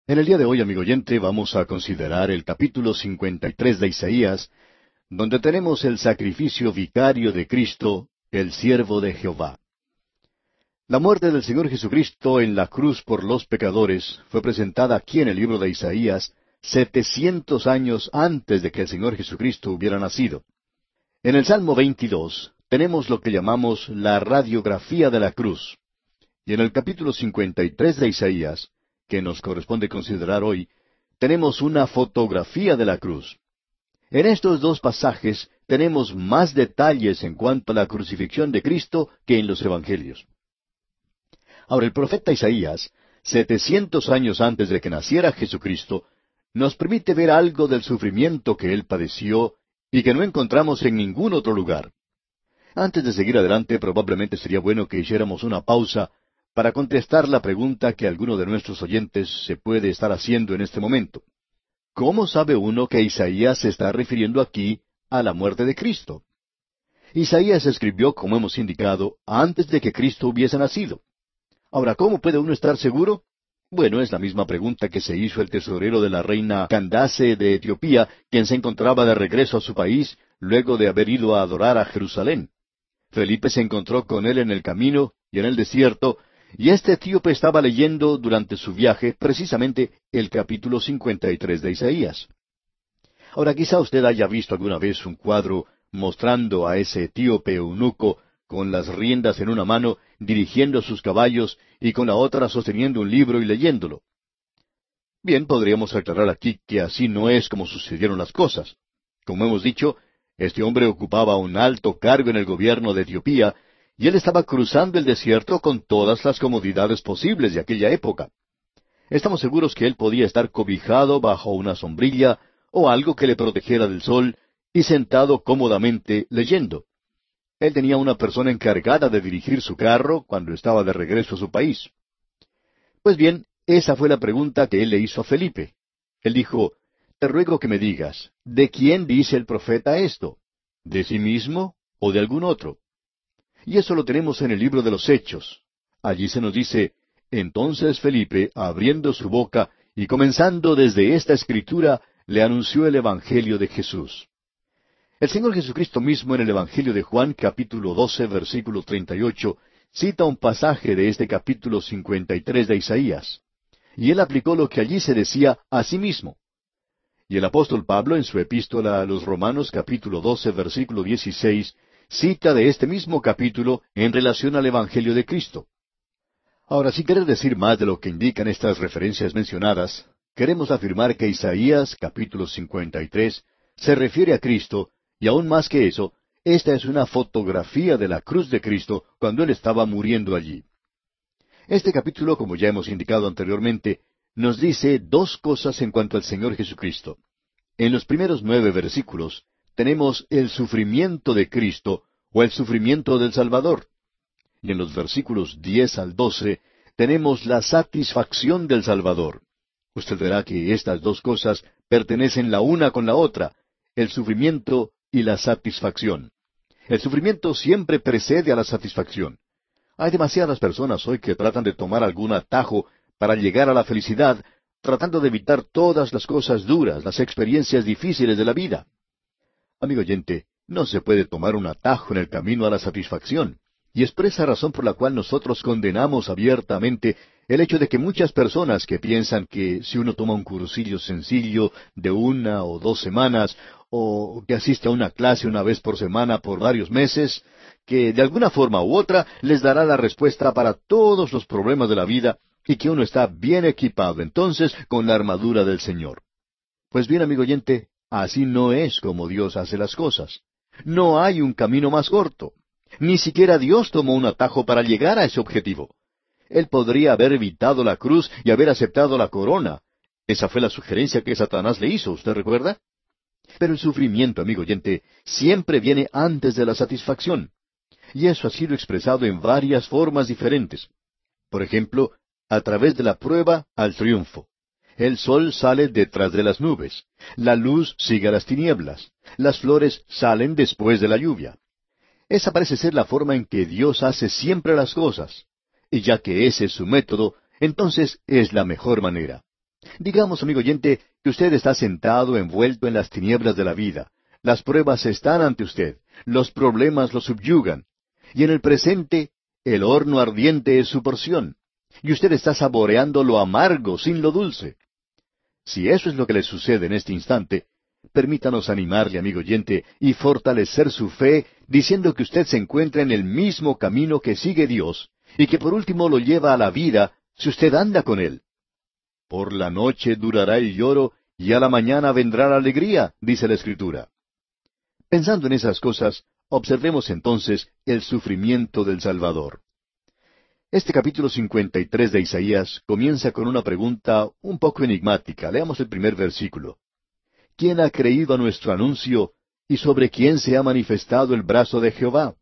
En el día de hoy, amigo oyente, vamos a considerar el capítulo 53 de Isaías, donde tenemos el sacrificio vicario de Cristo, el siervo de Jehová. La muerte del Señor Jesucristo en la cruz por los pecadores fue presentada aquí en el libro de Isaías 700 años antes de que el Señor Jesucristo hubiera nacido. En el Salmo 22 tenemos lo que llamamos la radiografía de la cruz. Y en el capítulo 53 de Isaías, que nos corresponde considerar hoy, tenemos una fotografía de la cruz. En estos dos pasajes tenemos más detalles en cuanto a la crucifixión de Cristo que en los Evangelios. Ahora, el profeta Isaías, 700 años antes de que naciera Jesucristo, nos permite ver algo del sufrimiento que él padeció y que no encontramos en ningún otro lugar. Antes de seguir adelante, probablemente sería bueno que hiciéramos una pausa para contestar la pregunta que alguno de nuestros oyentes se puede estar haciendo en este momento. ¿Cómo sabe uno que Isaías se está refiriendo aquí a la muerte de Cristo? Isaías escribió, como hemos indicado, antes de que Cristo hubiese nacido. Ahora, ¿cómo puede uno estar seguro? Bueno, es la misma pregunta que se hizo el tesorero de la reina Candace de Etiopía, quien se encontraba de regreso a su país luego de haber ido a adorar a Jerusalén. Felipe se encontró con él en el camino y en el desierto, y este etíope estaba leyendo durante su viaje precisamente el capítulo 53 de Isaías. Ahora, quizá usted haya visto alguna vez un cuadro mostrando a ese etíope eunuco con las riendas en una mano dirigiendo sus caballos y con la otra sosteniendo un libro y leyéndolo. Bien, podríamos aclarar aquí que así no es como sucedieron las cosas. Como hemos dicho, este hombre ocupaba un alto cargo en el gobierno de Etiopía, y él estaba cruzando el desierto con todas las comodidades posibles de aquella época. Estamos seguros que él podía estar cobijado bajo una sombrilla o algo que le protegiera del sol y sentado cómodamente leyendo. Él tenía una persona encargada de dirigir su carro cuando estaba de regreso a su país. Pues bien, esa fue la pregunta que él le hizo a Felipe. Él dijo, «Te ruego que me digas, ¿de quién dice el profeta esto? ¿De sí mismo o de algún otro?» Y eso lo tenemos en el libro de los Hechos. Allí se nos dice, «Entonces Felipe, abriendo su boca y comenzando desde esta escritura, le anunció el Evangelio de Jesús». El Señor Jesucristo mismo en el Evangelio de Juan, capítulo 12, versículo 38, cita un pasaje de este capítulo 53 de Isaías. Y él aplicó lo que allí se decía a sí mismo. Y el apóstol Pablo, en su epístola a los Romanos, capítulo 12, versículo 16, cita de este mismo capítulo en relación al Evangelio de Cristo. Ahora, sin querer decir más de lo que indican estas referencias mencionadas, queremos afirmar que Isaías, capítulo 53, se refiere a Cristo, y aún más que eso, esta es una fotografía de la cruz de Cristo cuando Él estaba muriendo allí. Este capítulo, como ya hemos indicado anteriormente, nos dice dos cosas en cuanto al Señor Jesucristo. En los primeros 9 versículos tenemos el sufrimiento de Cristo o el sufrimiento del Salvador. Y en los versículos 10 al 12 tenemos la satisfacción del Salvador. Usted verá que estas dos cosas pertenecen la una con la otra, el sufrimiento y la satisfacción. El sufrimiento siempre precede a la satisfacción. Hay demasiadas personas hoy que tratan de tomar algún atajo para llegar a la felicidad, tratando de evitar todas las cosas duras, las experiencias difíciles de la vida. Amigo oyente, no se puede tomar un atajo en el camino a la satisfacción. Y es por esa razón por la cual nosotros condenamos abiertamente el hecho de que muchas personas que piensan que si uno toma un cursillo sencillo de 1 o 2 semanas, o que asiste a una clase una vez por semana por varios meses, que de alguna forma u otra les dará la respuesta para todos los problemas de la vida y que uno está bien equipado entonces con la armadura del Señor. Pues bien, amigo oyente, así no es como Dios hace las cosas. No hay un camino más corto. Ni siquiera Dios tomó un atajo para llegar a ese objetivo. Él podría haber evitado la cruz y haber aceptado la corona. Esa fue la sugerencia que Satanás le hizo, ¿usted recuerda? Pero el sufrimiento, amigo oyente, siempre viene antes de la satisfacción. Y eso ha sido expresado en varias formas diferentes. Por ejemplo, a través de la prueba al triunfo. El sol sale detrás de las nubes. La luz sigue a las tinieblas. Las flores salen después de la lluvia. Esa parece ser la forma en que Dios hace siempre las cosas. Y ya que ese es su método, entonces es la mejor manera. Digamos, amigo oyente, que usted está sentado envuelto en las tinieblas de la vida. Las pruebas están ante usted, los problemas lo subyugan, y en el presente el horno ardiente es su porción, y usted está saboreando lo amargo sin lo dulce. Si eso es lo que le sucede en este instante, permítanos animarle, amigo oyente, y fortalecer su fe, diciendo que usted se encuentra en el mismo camino que sigue Dios, y que por último lo lleva a la vida si usted anda con Él. Por la noche durará el lloro, y a la mañana vendrá la alegría, dice la Escritura. Pensando en esas cosas, observemos entonces el sufrimiento del Salvador. Este capítulo 53 de Isaías comienza con una pregunta un poco enigmática. Leamos el primer versículo. ¿Quién ha creído a nuestro anuncio, y sobre quién se ha manifestado el brazo de Jehová?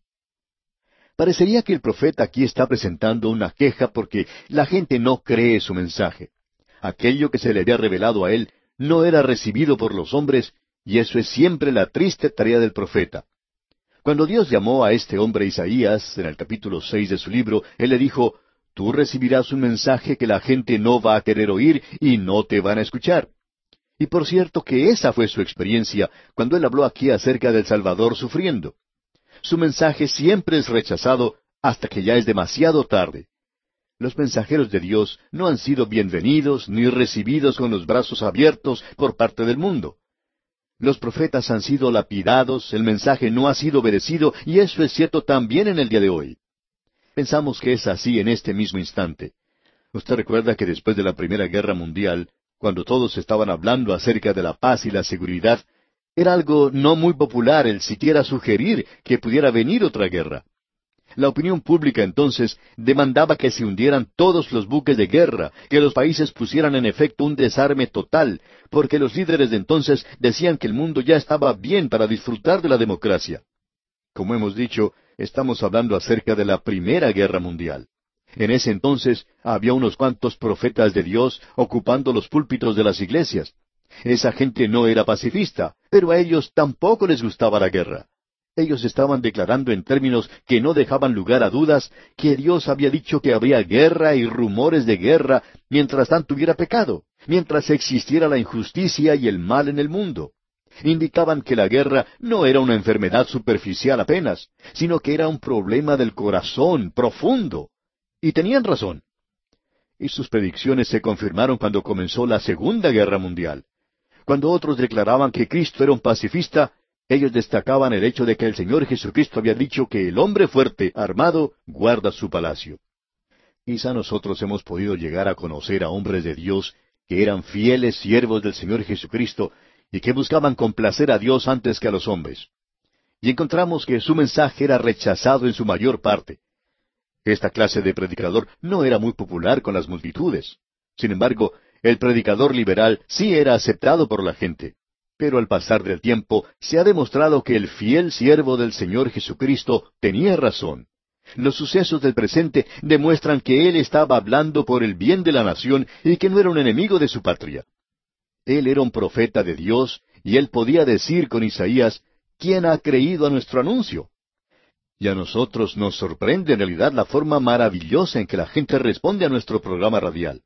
Parecería que el profeta aquí está presentando una queja porque la gente no cree su mensaje. Aquello que se le había revelado a él no era recibido por los hombres, y eso es siempre la triste tarea del profeta. Cuando Dios llamó a este hombre Isaías, en el capítulo 6 de su libro, Él le dijo, tú recibirás un mensaje que la gente no va a querer oír y no te van a escuchar. Y por cierto que esa fue su experiencia cuando Él habló aquí acerca del Salvador sufriendo. Su mensaje siempre es rechazado hasta que ya es demasiado tarde. Los mensajeros de Dios no han sido bienvenidos ni recibidos con los brazos abiertos por parte del mundo. Los profetas han sido lapidados, el mensaje no ha sido obedecido, y eso es cierto también en el día de hoy. Pensamos que es así en este mismo instante. Usted recuerda que después de la Primera Guerra Mundial, cuando todos estaban hablando acerca de la paz y la seguridad, era algo no muy popular el siquiera sugerir que pudiera venir otra guerra. La opinión pública entonces demandaba que se hundieran todos los buques de guerra, que los países pusieran en efecto un desarme total, porque los líderes de entonces decían que el mundo ya estaba bien para disfrutar de la democracia. Como hemos dicho, estamos hablando acerca de la Primera Guerra Mundial. En ese entonces había unos cuantos profetas de Dios ocupando los púlpitos de las iglesias. Esa gente no era pacifista, pero a ellos tampoco les gustaba la guerra. Ellos estaban declarando en términos que no dejaban lugar a dudas que Dios había dicho que habría guerra y rumores de guerra mientras tanto hubiera pecado, mientras existiera la injusticia y el mal en el mundo. Indicaban que la guerra no era una enfermedad superficial apenas, sino que era un problema del corazón profundo. Y tenían razón. Y sus predicciones se confirmaron cuando comenzó la Segunda Guerra Mundial. Cuando otros declaraban que Cristo era un pacifista, ellos destacaban el hecho de que el Señor Jesucristo había dicho que el hombre fuerte, armado, guarda su palacio. Quizá nosotros hemos podido llegar a conocer a hombres de Dios que eran fieles siervos del Señor Jesucristo y que buscaban complacer a Dios antes que a los hombres. Y encontramos que su mensaje era rechazado en su mayor parte. Esta clase de predicador no era muy popular con las multitudes. Sin embargo, el predicador liberal sí era aceptado por la gente. Pero al pasar del tiempo se ha demostrado que el fiel siervo del Señor Jesucristo tenía razón. Los sucesos del presente demuestran que Él estaba hablando por el bien de la nación y que no era un enemigo de su patria. Él era un profeta de Dios y Él podía decir con Isaías, ¿quién ha creído a nuestro anuncio? Y a nosotros nos sorprende en realidad la forma maravillosa en que la gente responde a nuestro programa radial.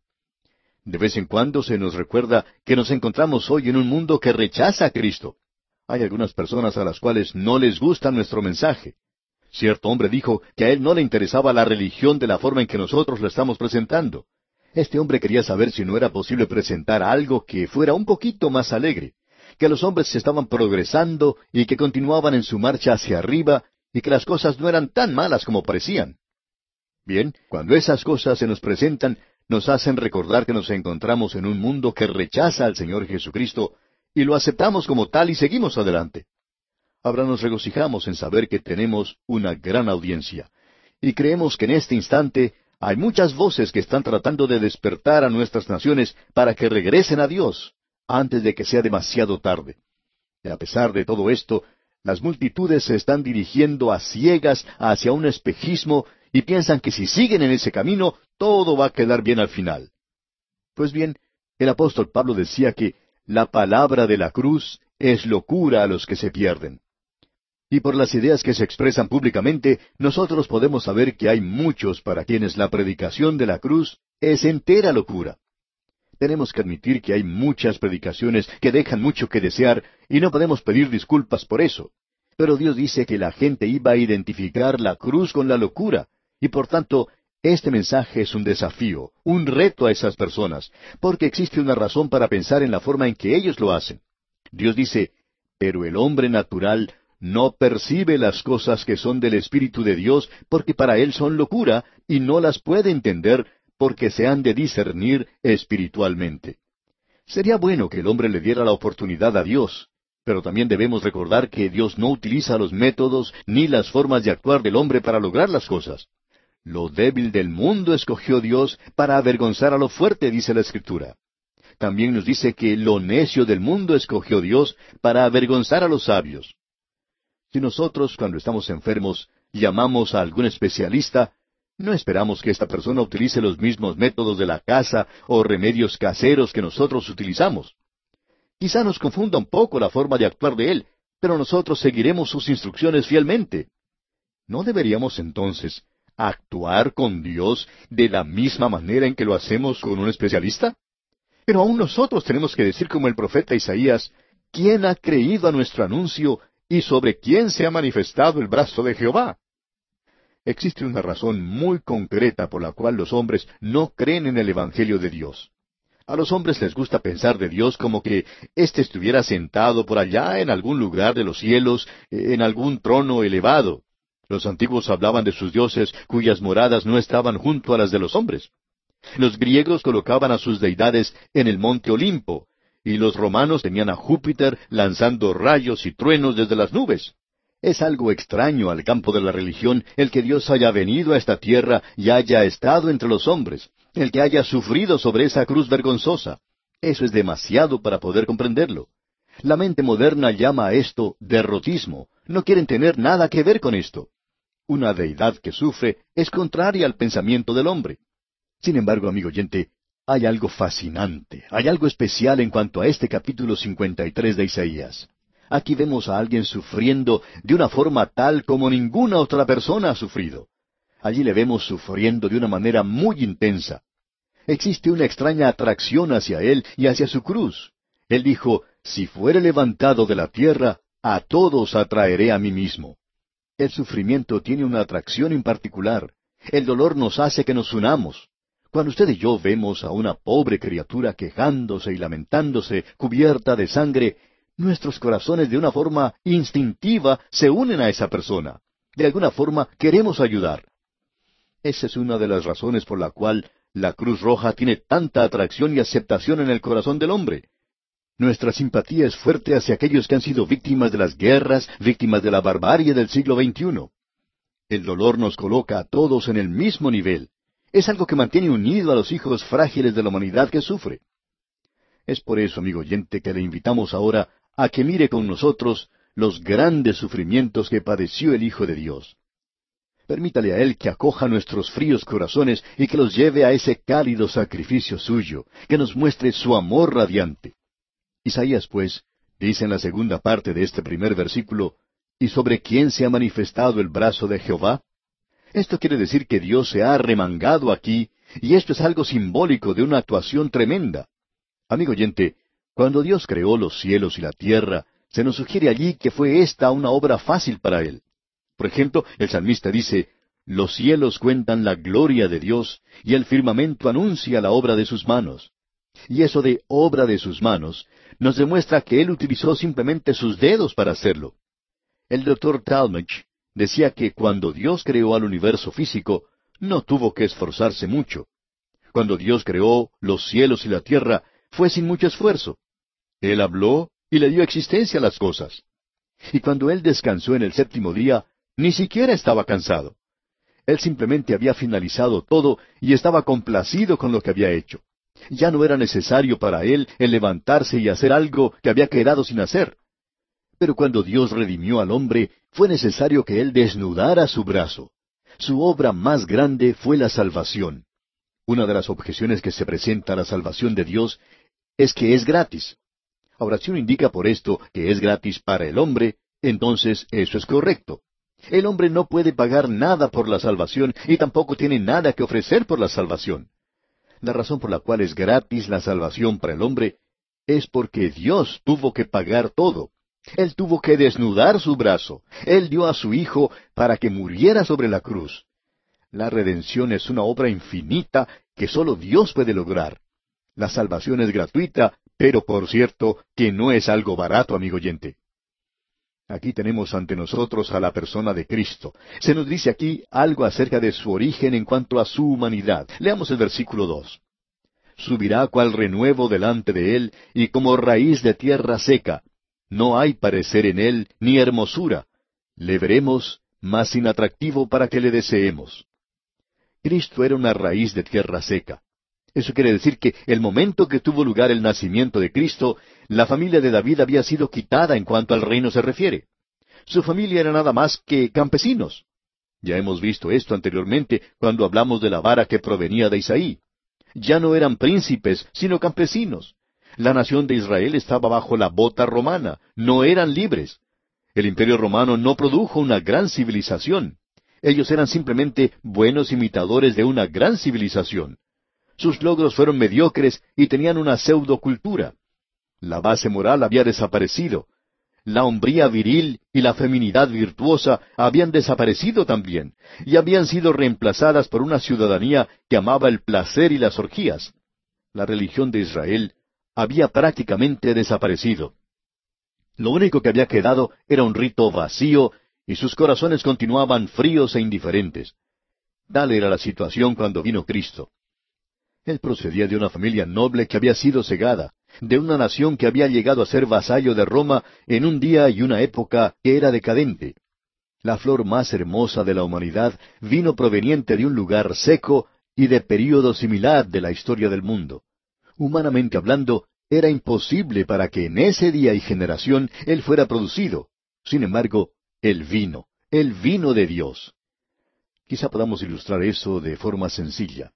De vez en cuando se nos recuerda que nos encontramos hoy en un mundo que rechaza a Cristo. Hay algunas personas a las cuales no les gusta nuestro mensaje. Cierto hombre dijo que a él no le interesaba la religión de la forma en que nosotros lo estamos presentando. Este hombre quería saber si no era posible presentar algo que fuera un poquito más alegre, que los hombres estaban progresando y que continuaban en su marcha hacia arriba y que las cosas no eran tan malas como parecían. Bien, cuando esas cosas se nos presentan, nos hacen recordar que nos encontramos en un mundo que rechaza al Señor Jesucristo y lo aceptamos como tal y seguimos adelante. Ahora nos regocijamos en saber que tenemos una gran audiencia y creemos que en este instante hay muchas voces que están tratando de despertar a nuestras naciones para que regresen a Dios antes de que sea demasiado tarde. Y a pesar de todo esto, las multitudes se están dirigiendo a ciegas hacia un espejismo y piensan que si siguen en ese camino, todo va a quedar bien al final. Pues bien, el apóstol Pablo decía que la palabra de la cruz es locura a los que se pierden. Y por las ideas que se expresan públicamente, nosotros podemos saber que hay muchos para quienes la predicación de la cruz es entera locura. Tenemos que admitir que hay muchas predicaciones que dejan mucho que desear y no podemos pedir disculpas por eso. Pero Dios dice que la gente iba a identificar la cruz con la locura, y por tanto, este mensaje es un desafío, un reto a esas personas, porque existe una razón para pensar en la forma en que ellos lo hacen. Dios dice, pero el hombre natural no percibe las cosas que son del Espíritu de Dios, porque para él son locura, y no las puede entender, porque se han de discernir espiritualmente. Sería bueno que el hombre le diera la oportunidad a Dios, pero también debemos recordar que Dios no utiliza los métodos ni las formas de actuar del hombre para lograr las cosas. Lo débil del mundo escogió Dios para avergonzar a lo fuerte, dice la Escritura. También nos dice que lo necio del mundo escogió Dios para avergonzar a los sabios. Si nosotros, cuando estamos enfermos, llamamos a algún especialista, no esperamos que esta persona utilice los mismos métodos de la casa o remedios caseros que nosotros utilizamos. Quizá nos confunda un poco la forma de actuar de él, pero nosotros seguiremos sus instrucciones fielmente. ¿No deberíamos entonces actuar con Dios de la misma manera en que lo hacemos con un especialista? Pero aún nosotros tenemos que decir como el profeta Isaías, ¿quién ha creído a nuestro anuncio y sobre quién se ha manifestado el brazo de Jehová? Existe una razón muy concreta por la cual los hombres no creen en el Evangelio de Dios. A los hombres les gusta pensar de Dios como que éste estuviera sentado por allá en algún lugar de los cielos, en algún trono elevado. Los antiguos hablaban de sus dioses cuyas moradas no estaban junto a las de los hombres. Los griegos colocaban a sus deidades en el monte Olimpo, y los romanos tenían a Júpiter lanzando rayos y truenos desde las nubes. Es algo extraño al campo de la religión el que Dios haya venido a esta tierra y haya estado entre los hombres, el que haya sufrido sobre esa cruz vergonzosa. Eso es demasiado para poder comprenderlo. La mente moderna llama a esto derrotismo. No quieren tener nada que ver con esto. Una deidad que sufre es contraria al pensamiento del hombre. Sin embargo, amigo oyente, hay algo fascinante, hay algo especial en cuanto a este capítulo 53 de Isaías. Aquí vemos a alguien sufriendo de una forma tal como ninguna otra persona ha sufrido. Allí le vemos sufriendo de una manera muy intensa. Existe una extraña atracción hacia él y hacia su cruz. Él dijo, si fuere levantado de la tierra, a todos atraeré a mí mismo. El sufrimiento tiene una atracción en particular. El dolor nos hace que nos unamos. Cuando usted y yo vemos a una pobre criatura quejándose y lamentándose, cubierta de sangre, nuestros corazones de una forma instintiva se unen a esa persona. De alguna forma queremos ayudar. Esa es una de las razones por la cual la Cruz Roja tiene tanta atracción y aceptación en el corazón del hombre. Nuestra simpatía es fuerte hacia aquellos que han sido víctimas de las guerras, víctimas de la barbarie del siglo XXI. El dolor nos coloca a todos en el mismo nivel. Es algo que mantiene unido a los hijos frágiles de la humanidad que sufre. Es por eso, amigo oyente, que le invitamos ahora a que mire con nosotros los grandes sufrimientos que padeció el Hijo de Dios. Permítale a Él que acoja nuestros fríos corazones y que los lleve a ese cálido sacrificio suyo, que nos muestre su amor radiante. Isaías, pues, dice en la segunda parte de este primer versículo, ¿y sobre quién se ha manifestado el brazo de Jehová? Esto quiere decir que Dios se ha arremangado aquí, y esto es algo simbólico de una actuación tremenda. Amigo oyente, cuando Dios creó los cielos y la tierra, se nos sugiere allí que fue esta una obra fácil para Él. Por ejemplo, el salmista dice, los cielos cuentan la gloria de Dios, y el firmamento anuncia la obra de sus manos. Y eso de obra de sus manos nos demuestra que Él utilizó simplemente sus dedos para hacerlo. El doctor Talmage decía que cuando Dios creó al universo físico, no tuvo que esforzarse mucho. Cuando Dios creó los cielos y la tierra, fue sin mucho esfuerzo. Él habló y le dio existencia a las cosas. Y cuando Él descansó en el séptimo día, ni siquiera estaba cansado. Él simplemente había finalizado todo y estaba complacido con lo que había hecho. Ya no era necesario para Él el levantarse y hacer algo que había quedado sin hacer. Pero cuando Dios redimió al hombre, fue necesario que Él desnudara su brazo. Su obra más grande fue la salvación. Una de las objeciones que se presenta a la salvación de Dios es que es gratis. Ahora, si uno indica por esto que es gratis para el hombre, entonces eso es correcto. El hombre no puede pagar nada por la salvación y tampoco tiene nada que ofrecer por la salvación. La razón por la cual es gratis la salvación para el hombre es porque Dios tuvo que pagar todo. Él tuvo que desnudar su brazo. Él dio a su Hijo para que muriera sobre la cruz. La redención es una obra infinita que sólo Dios puede lograr. La salvación es gratuita, pero por cierto que no es algo barato, amigo oyente. Aquí tenemos ante nosotros a la persona de Cristo. Se nos dice aquí algo acerca de su origen en cuanto a su humanidad. Leamos el versículo 2. Subirá cual renuevo delante de él, y como raíz de tierra seca. No hay parecer en él, ni hermosura. Le veremos, mas sin atractivo para que le deseemos. Cristo era una raíz de tierra seca. Eso quiere decir que el momento que tuvo lugar el nacimiento de Cristo, la familia de David había sido quitada en cuanto al reino se refiere. Su familia era nada más que campesinos. Ya hemos visto esto anteriormente cuando hablamos de la vara que provenía de Isaí. Ya no eran príncipes, sino campesinos. La nación de Israel estaba bajo la bota romana, no eran libres. El imperio romano no produjo una gran civilización. Ellos eran simplemente buenos imitadores de una gran civilización. Sus logros fueron mediocres y tenían una pseudocultura. La base moral había desaparecido. La hombría viril y la feminidad virtuosa habían desaparecido también, y habían sido reemplazadas por una ciudadanía que amaba el placer y las orgías. La religión de Israel había prácticamente desaparecido. Lo único que había quedado era un rito vacío, y sus corazones continuaban fríos e indiferentes. Tal era la situación cuando vino Cristo. Él procedía de una familia noble que había sido cegada, de una nación que había llegado a ser vasallo de Roma en un día y una época que era decadente. La flor más hermosa de la humanidad vino proveniente de un lugar seco y de período similar de la historia del mundo. Humanamente hablando, era imposible para que en ese día y generación Él fuera producido. Sin embargo, Él vino de Dios. Quizá podamos ilustrar eso de forma sencilla.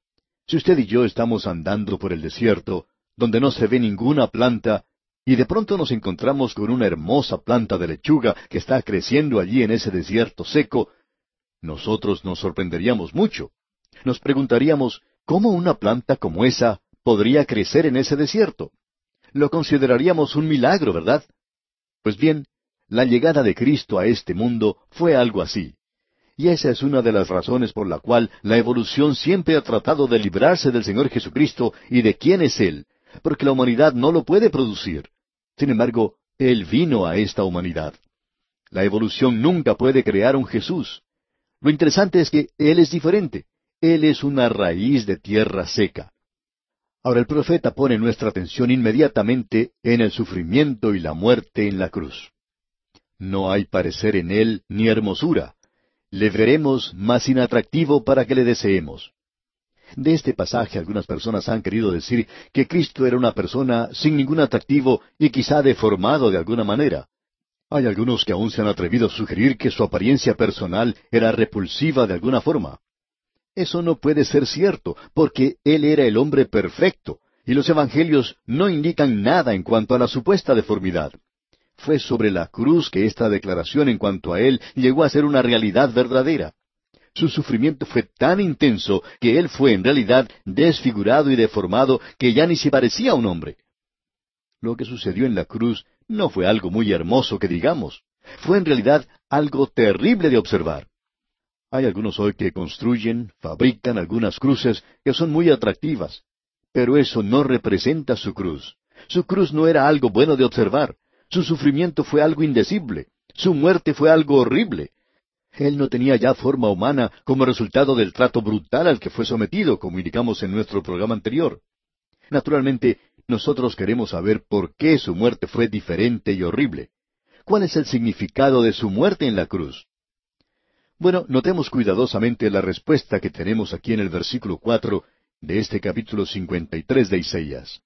Si usted y yo estamos andando por el desierto, donde no se ve ninguna planta, y de pronto nos encontramos con una hermosa planta de lechuga que está creciendo allí en ese desierto seco, nosotros nos sorprenderíamos mucho. Nos preguntaríamos, ¿cómo una planta como esa podría crecer en ese desierto? Lo consideraríamos un milagro, ¿verdad? Pues bien, la llegada de Cristo a este mundo fue algo así. Y esa es una de las razones por la cual la evolución siempre ha tratado de librarse del Señor Jesucristo y de quién es Él, porque la humanidad no lo puede producir. Sin embargo, Él vino a esta humanidad. La evolución nunca puede crear un Jesús. Lo interesante es que Él es diferente. Él es una raíz de tierra seca. Ahora el profeta pone nuestra atención inmediatamente en el sufrimiento y la muerte en la cruz. No hay parecer en Él ni hermosura. Le veremos, mas inatractivo para que le deseemos. De este pasaje algunas personas han querido decir que Cristo era una persona sin ningún atractivo y quizá deformado de alguna manera. Hay algunos que aún se han atrevido a sugerir que su apariencia personal era repulsiva de alguna forma. Eso no puede ser cierto, porque Él era el hombre perfecto, y los evangelios no indican nada en cuanto a la supuesta deformidad. Fue sobre la cruz que esta declaración en cuanto a Él llegó a ser una realidad verdadera. Su sufrimiento fue tan intenso que Él fue en realidad desfigurado y deformado que ya ni se parecía a un hombre. Lo que sucedió en la cruz no fue algo muy hermoso que digamos. Fue en realidad algo terrible de observar. Hay algunos hoy que construyen, fabrican algunas cruces que son muy atractivas, pero eso no representa su cruz. Su cruz no era algo bueno de observar. Su sufrimiento fue algo indecible. Su muerte fue algo horrible. Él no tenía ya forma humana como resultado del trato brutal al que fue sometido, como indicamos en nuestro programa anterior. Naturalmente, nosotros queremos saber por qué su muerte fue diferente y horrible. ¿Cuál es el significado de su muerte en la cruz? Bueno, notemos cuidadosamente la respuesta que tenemos aquí en el versículo 4 de este capítulo 53 de Isaías.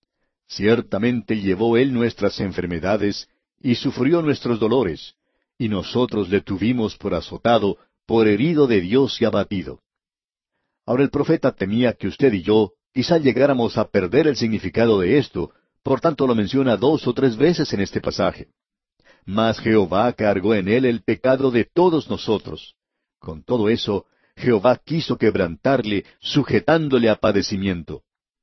Ciertamente llevó Él nuestras enfermedades y sufrió nuestros dolores, y nosotros le tuvimos por azotado, por herido de Dios y abatido. Ahora el profeta temía que usted y yo quizá llegáramos a perder el significado de esto, por tanto lo menciona 2 o 3 veces en este pasaje. Mas Jehová cargó en él el pecado de todos nosotros. Con todo eso, Jehová quiso quebrantarle, sujetándole a padecimiento.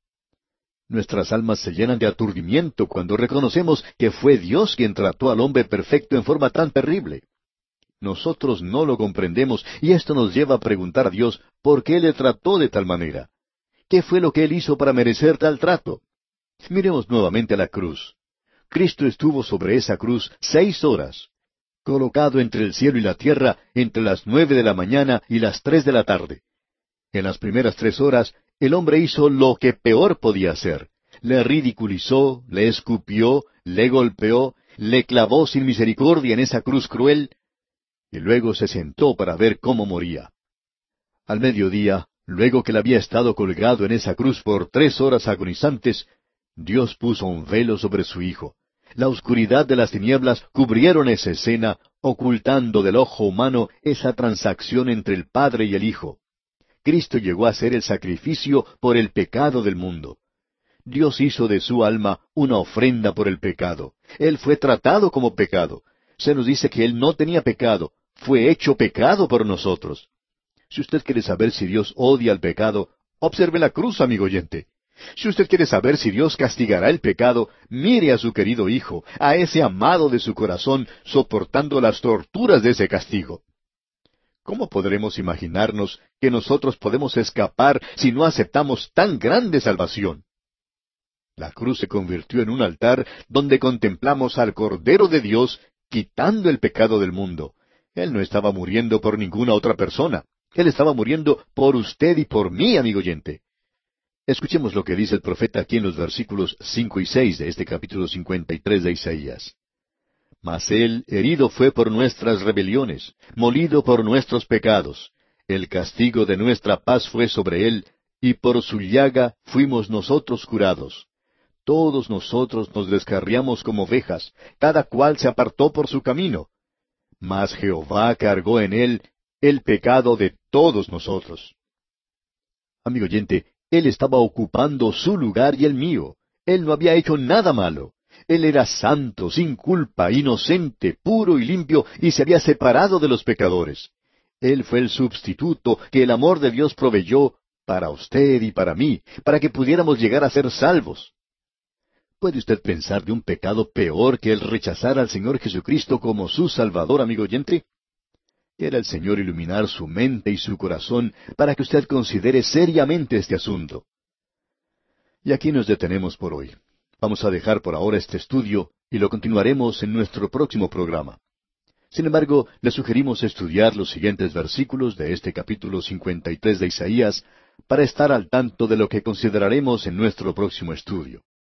Nuestras almas se llenan de aturdimiento cuando reconocemos que fue Dios quien trató al hombre perfecto en forma tan terrible. Nosotros no lo comprendemos y esto nos lleva a preguntar a Dios por qué le trató de tal manera. ¿Qué fue lo que Él hizo para merecer tal trato? Miremos nuevamente a la cruz. Cristo estuvo sobre esa cruz 6 horas, colocado entre el cielo y la tierra entre las 9 de la mañana y las 3 de la tarde. En las primeras 3 horas, el hombre hizo lo que peor podía hacer. Le ridiculizó, le escupió, le golpeó, le clavó sin misericordia en esa cruz cruel, y luego se sentó para ver cómo moría. Al mediodía, luego que él había estado colgado en esa cruz por 3 horas agonizantes, Dios puso un velo sobre su Hijo. La oscuridad de las tinieblas cubrieron esa escena, ocultando del ojo humano esa transacción entre el Padre y el Hijo. Cristo llegó a ser el sacrificio por el pecado del mundo. Dios hizo de su alma una ofrenda por el pecado. Él fue tratado como pecado. Se nos dice que Él no tenía pecado, fue hecho pecado por nosotros. Si usted quiere saber si Dios odia el pecado, observe la cruz, amigo oyente. Si usted quiere saber si Dios castigará el pecado, mire a su querido Hijo, a ese amado de su corazón, soportando las torturas de ese castigo. ¿Cómo podremos imaginarnos que nosotros podemos escapar si no aceptamos tan grande salvación? La cruz se convirtió en un altar donde contemplamos al Cordero de Dios quitando el pecado del mundo. Él no estaba muriendo por ninguna otra persona. Él estaba muriendo por usted y por mí, amigo oyente. Escuchemos lo que dice el profeta aquí en los versículos 5 y 6 de este capítulo 53 de Isaías. Mas Él herido fue por nuestras rebeliones, molido por nuestros pecados. El castigo de nuestra paz fue sobre Él, y por su llaga fuimos nosotros curados. Todos nosotros nos descarriamos como ovejas, cada cual se apartó por su camino. Mas Jehová cargó en Él el pecado de todos nosotros. Amigo oyente, Él estaba ocupando su lugar y el mío. Él no había hecho nada malo. Él era santo, sin culpa, inocente, puro y limpio, y se había separado de los pecadores. Él fue el sustituto que el amor de Dios proveyó para usted y para mí, para que pudiéramos llegar a ser salvos. ¿Puede usted pensar de un pecado peor que el rechazar al Señor Jesucristo como su Salvador, amigo oyente? Quiera el Señor iluminar su mente y su corazón para que usted considere seriamente este asunto. Y aquí nos detenemos por hoy. Vamos a dejar por ahora este estudio y lo continuaremos en nuestro próximo programa. Sin embargo, le sugerimos estudiar los siguientes versículos de este capítulo 53 de Isaías para estar al tanto de lo que consideraremos en nuestro próximo estudio.